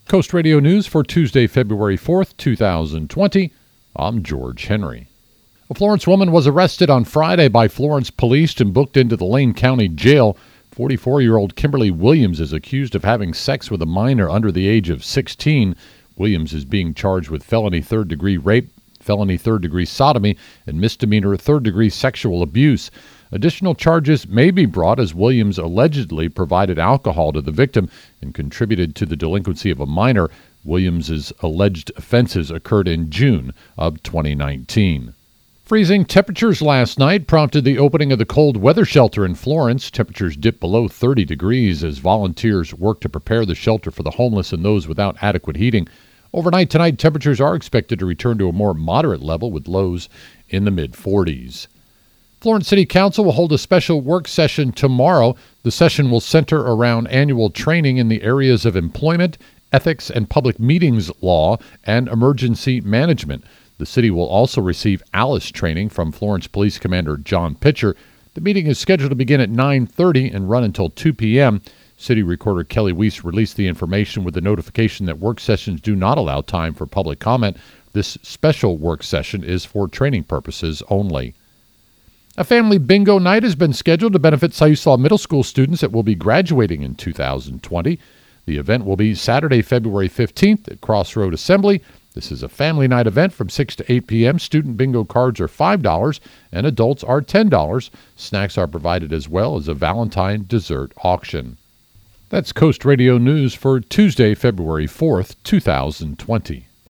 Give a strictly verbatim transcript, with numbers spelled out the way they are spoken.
Coast Radio News for Tuesday, February fourth, two thousand twenty. I'm George Henry. A Florence woman was arrested on Friday by Florence police and booked into the Lane County Jail. forty-four-year-old Kimberly Williams is accused of having sex with a minor under the age of sixteen. Williams is being charged with felony third-degree rape, felony third-degree sodomy, and misdemeanor third-degree sexual abuse. Additional charges may be brought as Williams allegedly provided alcohol to the victim and contributed to the delinquency of a minor. Williams's alleged offenses occurred in June of twenty nineteen. Freezing temperatures last night prompted the opening of the cold weather shelter in Florence. Temperatures dipped below thirty degrees as volunteers worked to prepare the shelter for the homeless and those without adequate heating. Overnight tonight, temperatures are expected to return to a more moderate level with lows in the mid forties. Florence City Council will hold a special work session tomorrow. The session will center around annual training in the areas of employment, ethics and public meetings law, and emergency management. The city will also receive ALICE training from Florence Police Commander John Pitcher. The meeting is scheduled to begin at nine thirty and run until two p.m. City Recorder Kelly Weiss released the information with the notification that work sessions do not allow time for public comment. This special work session is for training purposes only. A family bingo night has been scheduled to benefit Siuslaw Middle School students that will be graduating in two thousand twenty. The event will be Saturday, February fifteenth at Crossroad Assembly. This is a family night event from six to eight p.m. Student bingo cards are five dollars and adults are ten dollars. Snacks are provided as well as a Valentine dessert auction. That's Coast Radio News for Tuesday, February fourth, two thousand twenty.